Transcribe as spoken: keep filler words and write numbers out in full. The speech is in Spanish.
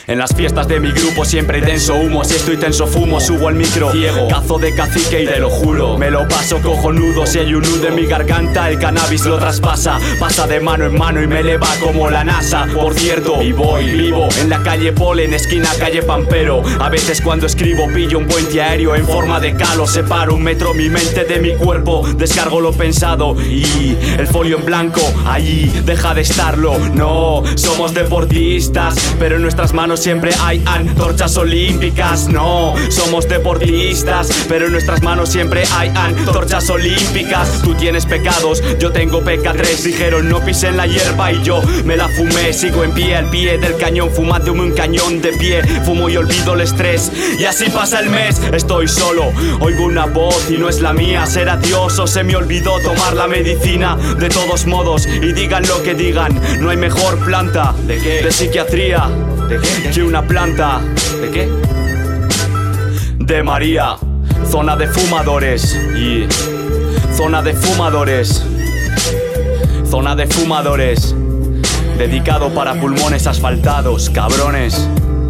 En las fiestas de mi grupo siempre hay denso humo. Si estoy tenso fumo, subo al micro ciego, cazo de cacique y te lo juro, me lo paso cojonudo. Si hay un nudo en mi garganta, el cannabis lo traspasa. Pasa de mano en mano y me eleva como la NASA. Por cierto, y voy vivo en la calle Polen, esquina calle Pampero. A veces cuando escribo pillo un puente aéreo en forma de calo. Separo un metro mi mente de mi cuerpo, descargo lo pensado y el folio en blanco allí deja de estarlo. No, somos deportistas, pero en nuestras manos siempre hay antorchas olímpicas. No, somos deportistas, pero en nuestras manos siempre hay antorchas olímpicas. Tú tienes pecados, yo tengo P K tres. Dijeron no pisen la hierba y yo me la fumé. Sigo en pie al pie del cañón, fumándome un cañón de pie. Fumo y olvido el estrés y así pasa el mes. Estoy solo, oigo una voz y no es la mía. ¿Será Dios o se me olvidó tomar la medicina? De todos modos, y digan lo que digan, no hay mejor planta ¿de qué? De psiquiatría ¿de qué? Que una planta ¿de qué? De María. Zona de fumadores y zona de fumadores, zona de fumadores, dedicado para pulmones asfaltados, cabrones.